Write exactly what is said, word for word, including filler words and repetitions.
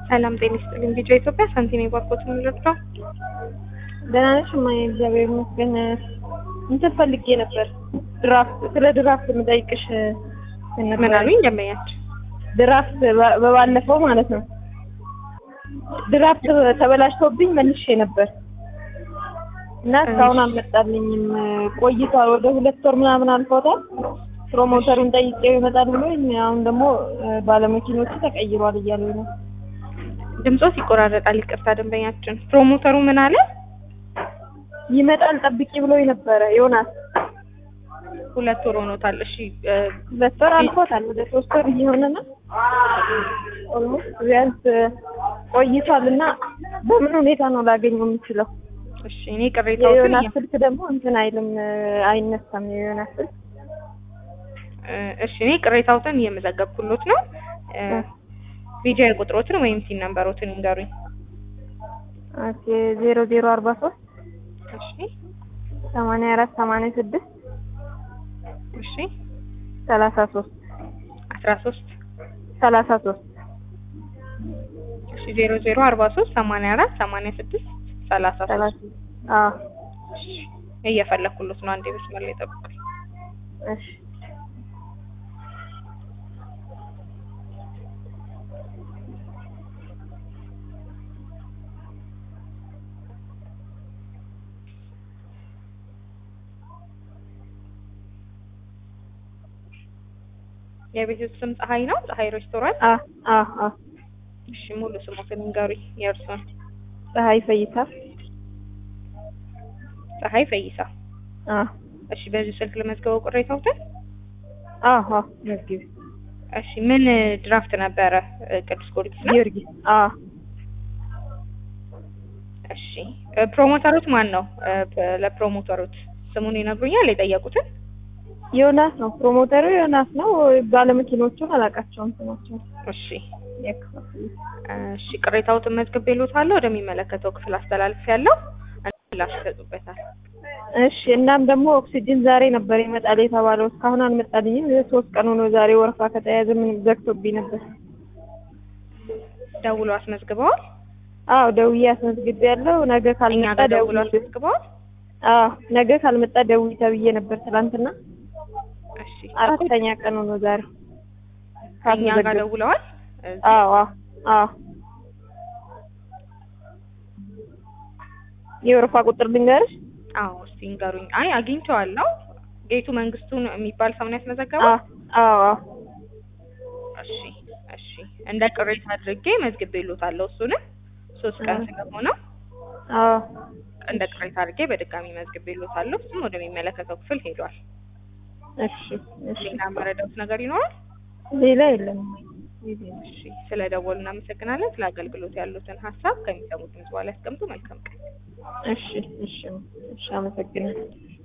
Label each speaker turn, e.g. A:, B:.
A: ሰላም ጤና ይስጥልኝ። ቢጫ ኢትዮጵያ ሳንቲም የባርኮት ምን ልርዳው?
B: ደህና ነሽ? ማይ እግዚአብሔር ይመስገን። እንትን ፈልጌ ነበር ድራፍት፣ ስለ ድራፍት የምጠይቅሽ ነበር።
A: ምን አሉኝ? ደመኛች
B: ድራፍት በባለፈው ማለት ነው ድራፍት ተበላሽቶብኝ መልሼ ነበር እና እስካሁን አልመጣልኝም። ቆይቷል፣ ወደ ሁለት ወር ምናምን አልፎታል። ፕሮሞተሩን ጠይቄው ይመጣል ብሎኝ አሁን ደግሞ ባለመኪኖቹ ተቀይሯል እያሉኝ ነው።
A: ድምጾት ይቆራረጣል። ይቅርታ ደንበኛችን። ፕሮሞተሩ ምን አለ?
B: ይመጣል ጠብቂ ብሎኝ ነበረ ዮናስ።
A: ሁለት ወር ሆኖታል። እሺ
B: ሁለት ወር አልፎታል፣ ወደ ሶስት ወር እየሆነ ነው ኦልሞስት። ቢያንስ ቆይቷልና በምን ሁኔታ ነው ላገኘው የምችለው?
A: እሺ እኔ ቅሬታዎትን
B: የዮናስ ስልክ ደግሞ እንትን አይልም፣ አይነሳም የዮናስ ስልክ።
A: እሺ እኔ ቅሬታዎትን እየመዘገብኩሎት ነው። ቪዲዮ ቁጥሮትን ወይም ሲን ነምበሮትን ይንገሩኝ።
B: ኦኬ ዜሮ ዜሮ አርባ ሶስት
A: እሺ
B: ሰማንያ አራት ሰማንያ ስድስት
A: እሺ
B: ሰላሳ ሶስት
A: አስራ ሶስት
B: ሰላሳ ሶስት
A: እሺ ዜሮ ዜሮ አርባ ሶስት ሰማንያ አራት ሰማንያ ስድስት ሰላሳ ሶስት
B: አዎ
A: እሺ እየፈለኩሎት ነው። አንዴ መስመር ላይ ጠብቁኝ።
B: እሺ
A: የቤቱ ስም ፀሐይ ነው? ፀሐይ ሬስቶራንት?
B: አ አ አ
A: እሺ ሙሉ ስሙን ንገሩኝ የእርሶን።
B: ፀሐይ ፈይሳ።
A: ፀሐይ ፈይሳ።
B: አ
A: እሺ በዚህ ስልክ ለመዝገበው ቅሬታዎትን?
B: አዎ አዎ መዝግቢ።
A: እሺ ምን ድራፍት ነበረ? ቅዱስ ጊዮርጊስ ነው?
B: ጊዮርጊስ። አ
A: እሺ ፕሮሞተሩት ማን ነው? ለፕሮሞተሩት ስሙን ይነግሩኛል የጠየቁትን?
B: ዮናስ ነው ፕሮሞተሩ፣ ዮናስ ነው። ባለመኪኖቹን አላውቃቸውም ስማቸው።
A: እሺ እሺ ቅሬታዎትን መዝግቤልዎታለሁ። ወደሚመለከተው ክፍል አስተላልፌያለሁ። ምላሽ ይሰጡበታል።
B: እሺ እናም ደግሞ ኦክሲጅን ዛሬ ነበር ይመጣል የተባለው፣ እስካሁን አልመጣልኝም። ሶስት ቀን ሆኖ ዛሬ ወረፋ ከተያዘ ምን ዘግቶብኝ ነበር።
A: ደውሎ አስመዝግበዋል?
B: አዎ ደውዬ አስመዝግቤያለሁ። ነገ ካልመጣ
A: ደውሎ አስመዝግበዋል?
B: አዎ ነገ ካልመጣ ደውዬ ተብዬ ነበር ትናንትና።
A: እሺ
B: አራተኛ ቀን ሆኖ ዛሬ
A: እኛ ጋር ደውለዋል?
B: አዎ አዎ የወረፋ ቁጥር ልንገርሽ?
A: አዎ እስቲ ንገሩኝ። አይ አግኝቼዋለሁ። ጌቱ መንግስቱን የሚባል ሰው ነው ያስመዘገበው?
B: አዎ አዎ
A: እሺ እሺ እንደ ቅሬታ አድርጌ መዝግቤልዎታለሁ። እሱንም ሶስት ቀን ስለሆነ
B: አዎ
A: እንደ ቅሬታ አድርጌ በድጋሚ መዝግቤልዎታለሁ። እሱም ወደሚመለከተው ክፍል ሄዷል።
B: እሺ እሺ
A: ሌላ መረዳት ነገር ይኖራል?
B: ሌላ የለም።
A: እሺ ስለደወሉ እናመሰግናለን። ስለ አገልግሎት ያሉትን ሀሳብ ከሚሰሙት ድምጽ በኋላ ያስቀምጡ። መልካም ቀን።
B: እሺ እሺ እሺ አመሰግናለሁ።